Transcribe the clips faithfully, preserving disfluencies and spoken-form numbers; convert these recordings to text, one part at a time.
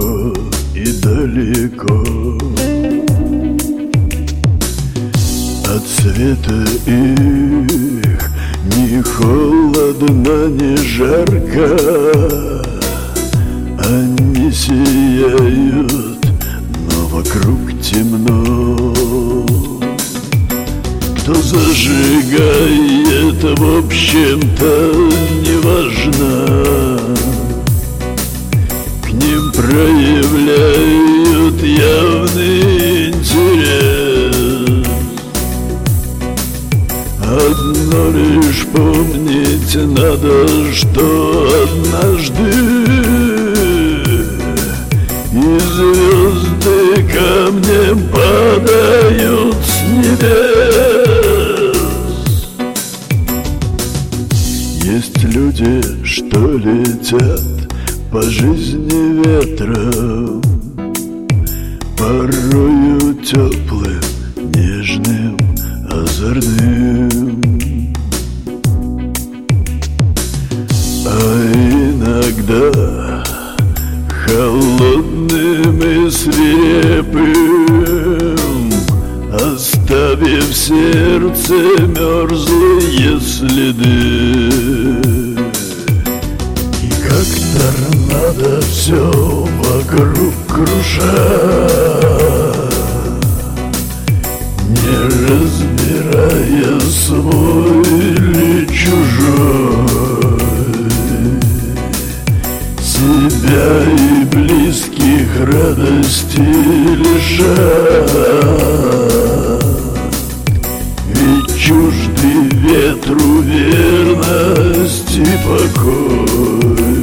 глубоко и далеко. От света их ни холодно, ни жарко, они сияют, но вокруг темно. Кто зажигает, в общем-то, неважно. К ним проявляют явный интерес. Одно лишь помнить надо, что однажды и звезды камнем падают с небес. Есть люди, что летят по жизни ветром, порою теплым, нежным, озорным. А иногда холодным и свирепым, оставив в сердце мерзлые следы. И как торнадо все вокруг крушат, не разбирая свой или чужой, себя и близких радости лишат. Ведь чужды ветру верность и покой.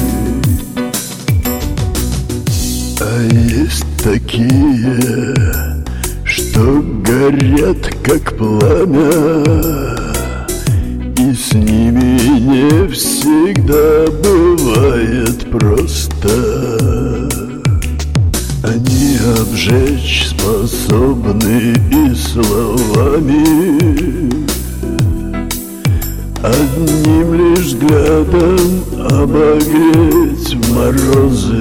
А есть такие, что горят как пламя, и с ними не всегда бывает просто. Они обжечь способны и словами, одним лишь взглядом обогреть морозы.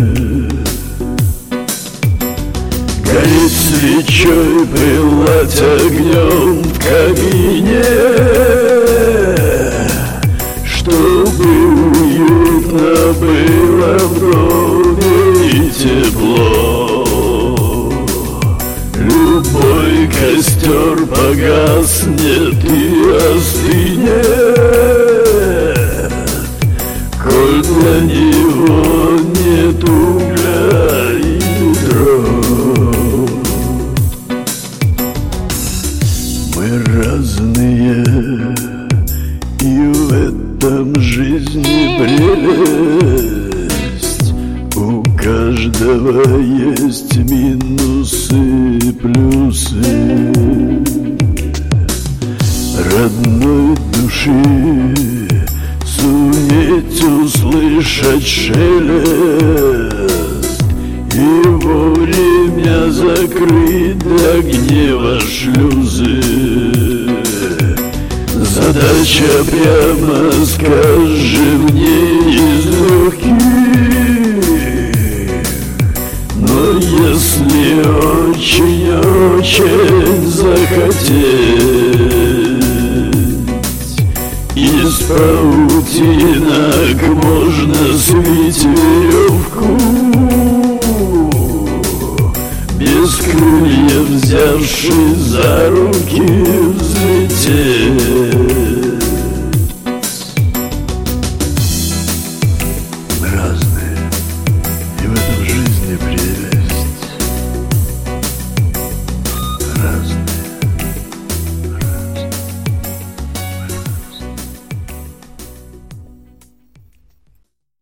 Гореть свечой, пылать огнем в камине, чтобы уютно было в доме и тепло. Любой костер погаснет и остынет, коль для него нет угля и дров. Мы разные, и в этом жизни прелесть. У каждого есть минусы и плюсы. Родной души суметь услышать шелест и вовремя закрыть для гнева шлюзы. Задача, прямо скажем, не из легких, но если очень-очень захотеть, из паутинок можно свить веревку, без крыльев взявшись за руки взлететь.